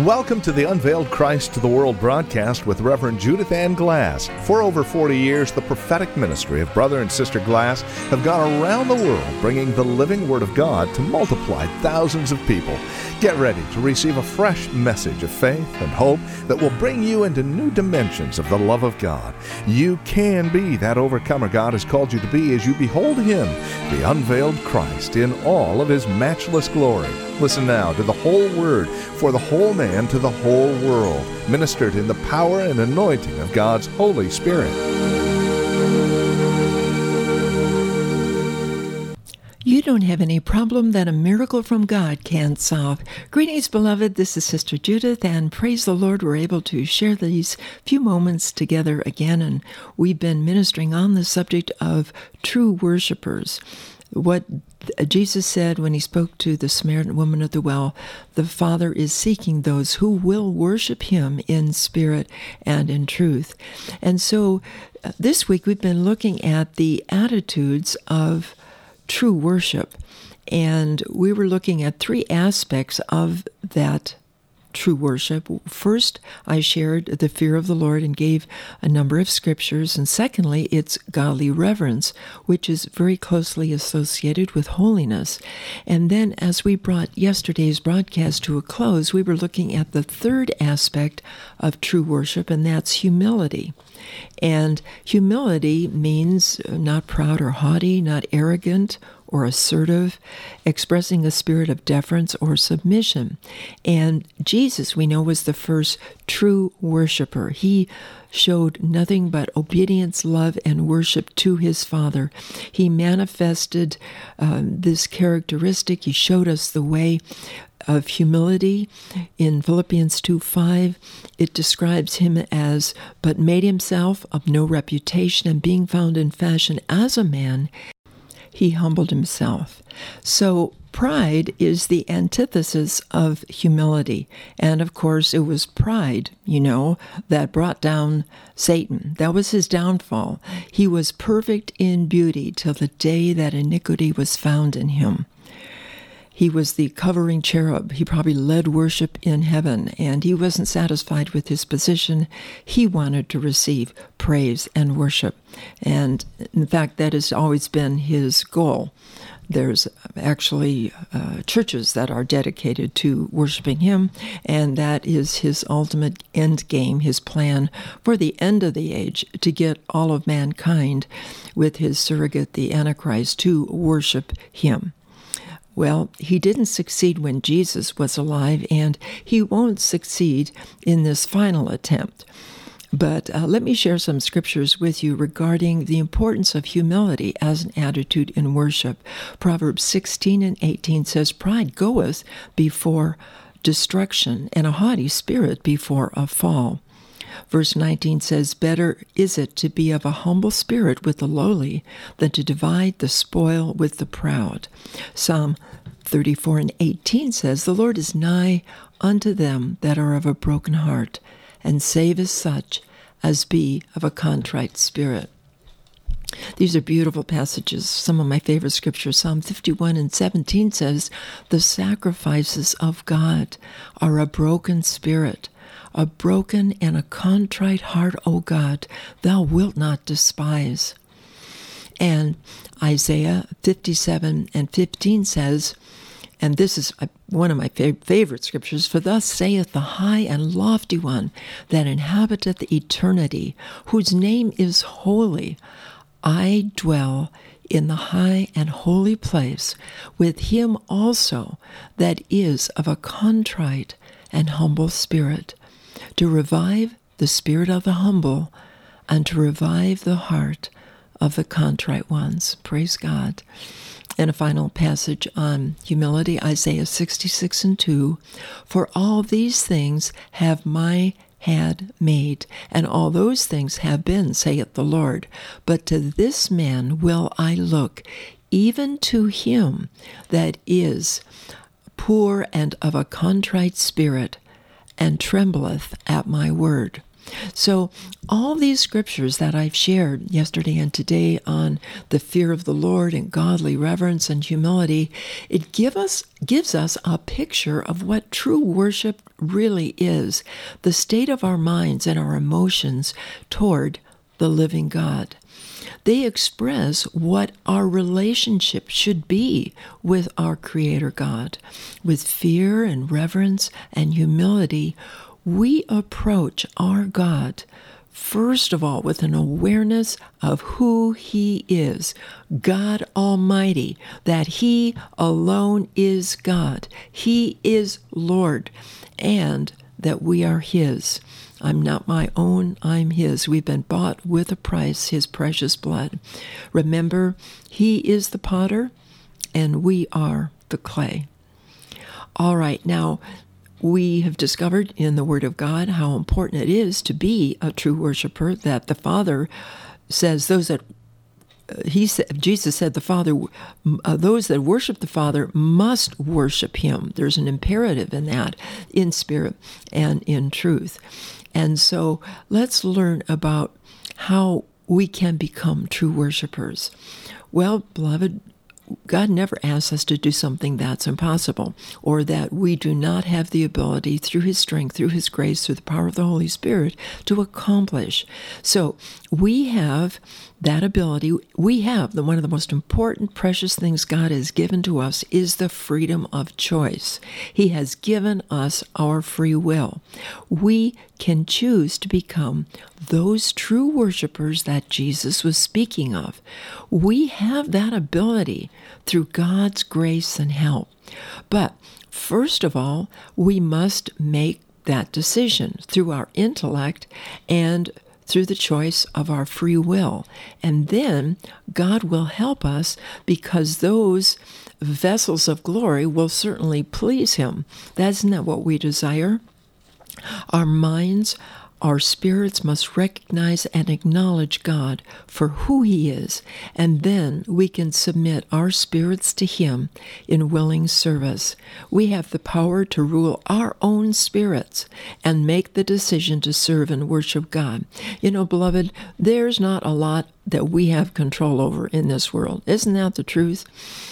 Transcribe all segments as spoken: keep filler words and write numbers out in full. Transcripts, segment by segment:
Welcome to the Unveiled Christ to the World broadcast with Reverend Judith Ann Glass. For over forty years, the prophetic ministry of Brother and Sister Glass have gone around the world bringing the living Word of God to multiply thousands of people. Get ready to receive a fresh message of faith and hope that will bring you into new dimensions of the love of God. You can be that overcomer God has called you to be as you behold Him, the unveiled Christ, in all of His matchless glory. Listen now to the whole Word for the whole man to the whole world, ministered in the power and anointing of God's Holy Spirit. You don't have any problem that a miracle from God can't solve. Greetings, beloved. This is Sister Judith, and praise the Lord, we're able to share these few moments together again, and we've been ministering on the subject of true worshipers. What Jesus said when He spoke to the Samaritan woman at the well, the Father is seeking those who will worship Him in spirit and in truth. And so uh, this week we've been looking at the attitudes of true worship, and we were looking at three aspects of that true worship. First, I shared the fear of the Lord and gave a number of scriptures, and secondly, it's godly reverence, which is very closely associated with holiness. And then, as we brought yesterday's broadcast to a close, we were looking at the third aspect of true worship, and that's humility. And humility means not proud or haughty, not arrogant or assertive, expressing a spirit of deference or submission. And Jesus, we know, was the first true worshiper. He showed nothing but obedience, love, and worship to His Father. He manifested um, this characteristic. He showed us the way of humility. In Philippians two five, it describes Him as, but made Himself of no reputation, and being found in fashion as a man, He humbled Himself. So pride is the antithesis of humility. And of course, it was pride, you know, that brought down Satan. That was his downfall. He was perfect in beauty till the day that iniquity was found in him. He was the covering cherub. He probably led worship in heaven, and he wasn't satisfied with his position. He wanted to receive praise and worship. And in fact, that has always been his goal. There's actually uh, churches that are dedicated to worshiping him, and that is his ultimate end game, his plan for the end of the age, to get all of mankind with his surrogate, the Antichrist, to worship him. Well, he didn't succeed when Jesus was alive, and he won't succeed in this final attempt. But uh, let me share some scriptures with you regarding the importance of humility as an attitude in worship. Proverbs sixteen and eighteen says, "Pride goeth before destruction, and a haughty spirit before a fall." Verse nineteen says, "Better is it to be of a humble spirit with the lowly than to divide the spoil with the proud." Psalm thirty-four and eighteen says, "The Lord is nigh unto them that are of a broken heart, and saveth such as be of a contrite spirit." These are beautiful passages. Some of my favorite scriptures. Psalm fifty-one and seventeen says, "The sacrifices of God are a broken spirit. A broken and a contrite heart, O God, thou wilt not despise." And Isaiah fifty-seven and fifteen says, and this is one of my favorite scriptures, "For thus saith the high and lofty one that inhabiteth eternity, whose name is holy, I dwell in the high and holy place with him also that is of a contrite and humble spirit, to revive the spirit of the humble, and to revive the heart of the contrite ones." Praise God. And a final passage on humility, Isaiah sixty-six and two, "For all these things have my hand made, and all those things have been, saith the Lord. But to this man will I look, even to him that is poor and of a contrite spirit, and trembleth at my word." So all these scriptures that I've shared yesterday and today on the fear of the Lord and godly reverence and humility, it give us, gives us a picture of what true worship really is, the state of our minds and our emotions toward the living God. They express what our relationship should be with our Creator God. With fear and reverence and humility, we approach our God, first of all, with an awareness of who He is, God Almighty, that He alone is God. He is Lord, and that we are His. I'm not my own, I'm His. We've been bought with a price, His precious blood. Remember, He is the potter, and we are the clay. All right, now, we have discovered in the Word of God how important it is to be a true worshiper, that the Father says those that He said, Jesus said, the Father, uh, those that worship the Father must worship Him. There's an imperative in that, in spirit and in truth. And so let's learn about how we can become true worshipers. Well, beloved, God never asks us to do something that's impossible, or that we do not have the ability through His strength, through His grace, through the power of the Holy Spirit to accomplish. So we have that ability. We have the one of the most important, precious things God has given to us is the freedom of choice. He has given us our free will. We can choose to become those true worshipers that Jesus was speaking of. We have that ability through God's grace and help. But first of all, we must make that decision through our intellect and through the choice of our free will. And then God will help us, because those vessels of glory will certainly please Him. That's not what we desire. Our minds, our spirits must recognize and acknowledge God for who He is, and then we can submit our spirits to Him in willing service. We have the power to rule our own spirits and make the decision to serve and worship God. You know, beloved, there's not a lot that we have control over in this world. Isn't that the truth?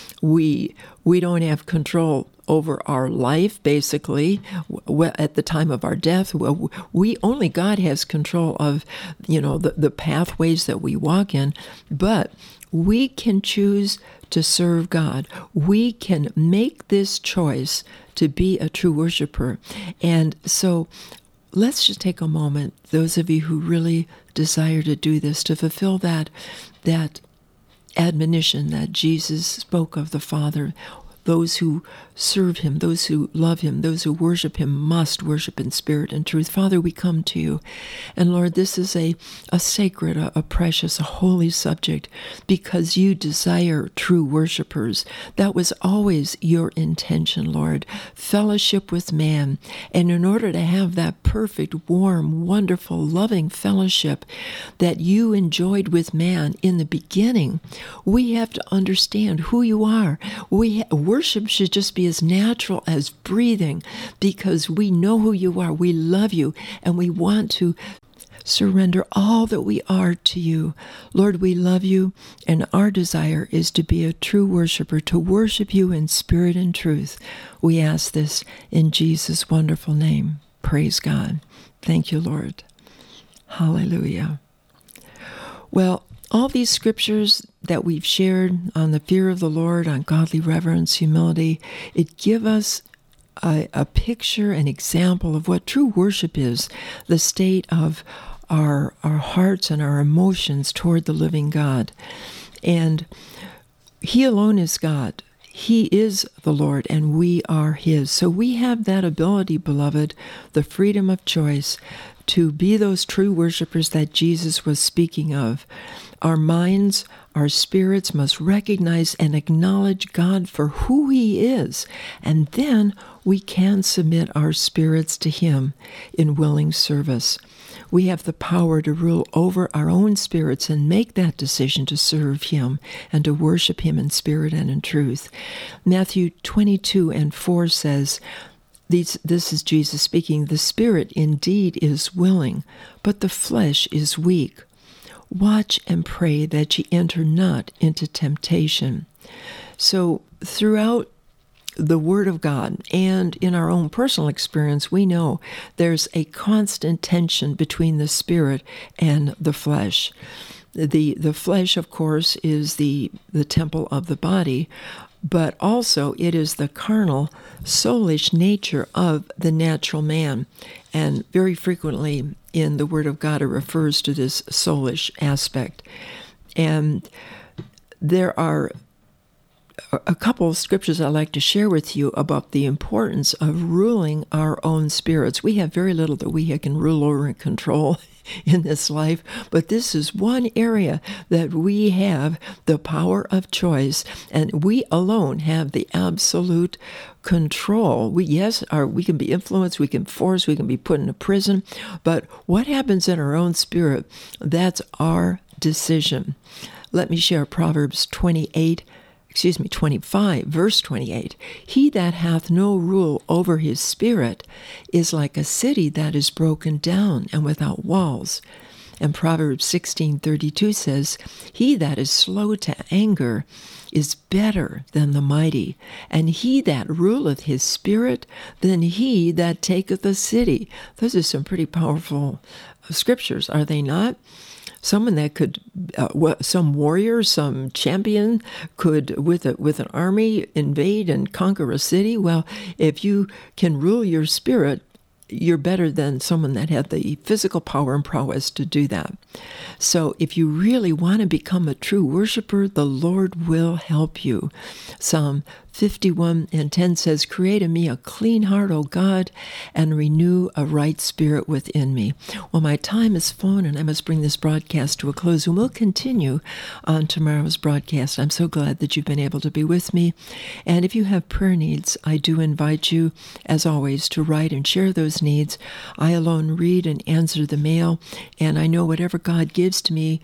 We we don't have control over our life, basically, at the time of our death. We only God has control of, you know, the, the pathways that we walk in, but we can choose to serve God. We can make this choice to be a true worshiper. And so let's just take a moment, those of you who really desire to do this, to fulfill that that admonition that Jesus spoke of the Father. Those who serve Him, those who love Him, those who worship Him must worship in spirit and truth. Father, we come to You. And Lord, this is a, a sacred, a, a precious, a holy subject, because You desire true worshipers. That was always Your intention, Lord. Fellowship with man. And in order to have that perfect, warm, wonderful, loving fellowship that You enjoyed with man in the beginning, we have to understand who You are. We ha- Worship should just be as natural as breathing, because we know who You are. We love You, and we want to surrender all that we are to You. Lord, we love You, and our desire is to be a true worshiper, to worship You in spirit and truth. We ask this in Jesus' wonderful name. Praise God. Thank You, Lord. Hallelujah. Well, all these scriptures that we've shared on the fear of the Lord, on godly reverence, humility, it give us a, a picture, an example of what true worship is, the state of our, our hearts and our emotions toward the living God. And He alone is God. He is the Lord, and we are His. So we have that ability, beloved, the freedom of choice, to be those true worshipers that Jesus was speaking of. Our minds, our spirits must recognize and acknowledge God for who He is, and then we can submit our spirits to Him in willing service. We have the power to rule over our own spirits and make that decision to serve Him and to worship Him in spirit and in truth. Matthew twenty-two and four says, these, this is Jesus speaking, the spirit indeed is willing, but the flesh is weak. Watch and pray that ye enter not into temptation. So throughout the Word of God and in our own personal experience, we know there's a constant tension between the spirit and the flesh. The the flesh, of course, is the, the temple of the body, but also it is the carnal, soulish nature of the natural man. And very frequently in the Word of God, it refers to this soulish aspect. And there are a couple of scriptures I'd like to share with you about the importance of ruling our own spirits. We have very little that we can rule over and control in this life, but this is one area that we have the power of choice, and we alone have the absolute control. We, yes, are, we can be influenced, we can force, we can be put in a prison, but what happens in our own spirit, that's our decision. Let me share Proverbs twenty-eight, excuse me, twenty-five, verse twenty-eight. He that hath no rule over his spirit is like a city that is broken down and without walls. And Proverbs sixteen thirty-two says, he that is slow to anger is better than the mighty, and he that ruleth his spirit than he that taketh a city. Those are some pretty powerful scriptures, are they not? Someone that could, uh, some warrior, some champion could, with a, with an army, invade and conquer a city. Well, if you can rule your spirit, you're better than someone that had the physical power and prowess to do that. So if you really want to become a true worshiper, the Lord will help you. Psalm fifty-one and ten says, create in me a clean heart, O God, and renew a right spirit within me. Well, my time is flown, and I must bring this broadcast to a close, and we'll continue on tomorrow's broadcast. I'm so glad that you've been able to be with me. And if you have prayer needs, I do invite you, as always, to write and share those needs. I alone read and answer the mail, and I know whatever God gives to me,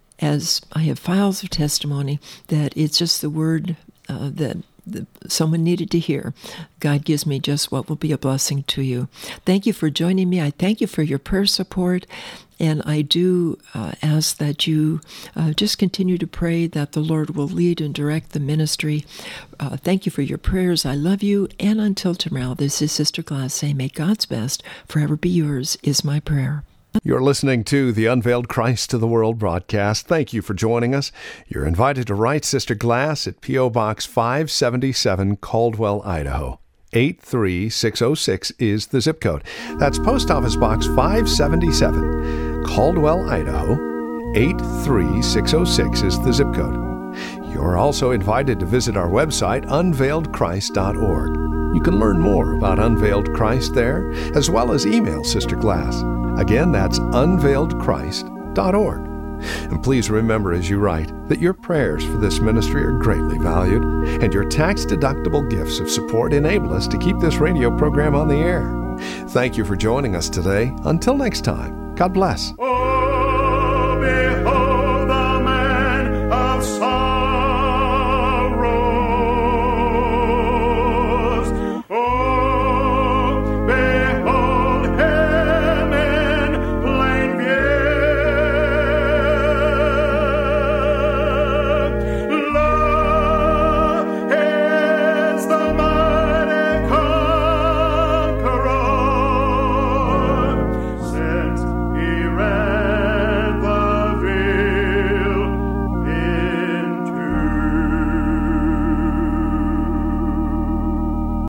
as I have files of testimony, that it's just the word uh, that The, someone needed to hear. God gives me just what will be a blessing to you. Thank you for joining me. I thank you for your prayer support, and I do uh, ask that you uh, just continue to pray that the Lord will lead and direct the ministry. Uh, thank you for your prayers. I love you, and until tomorrow, this is Sister Glass saying, may God's best forever be yours, is my prayer. You're listening to the Unveiled Christ to the World broadcast. Thank you for joining us. You're invited to write Sister Glass at P O. Box five seventy-seven, Caldwell, Idaho. eight three six oh six is the zip code. That's Post Office Box five seventy-seven, Caldwell, Idaho. eight three six oh six is the zip code. You're also invited to visit our website, unveiled christ dot org. You can learn more about Unveiled Christ there, as well as email Sister Glass. Again, that's unveiled christ dot org. And please remember as you write that your prayers for this ministry are greatly valued, and your tax-deductible gifts of support enable us to keep this radio program on the air. Thank you for joining us today. Until next time, God bless.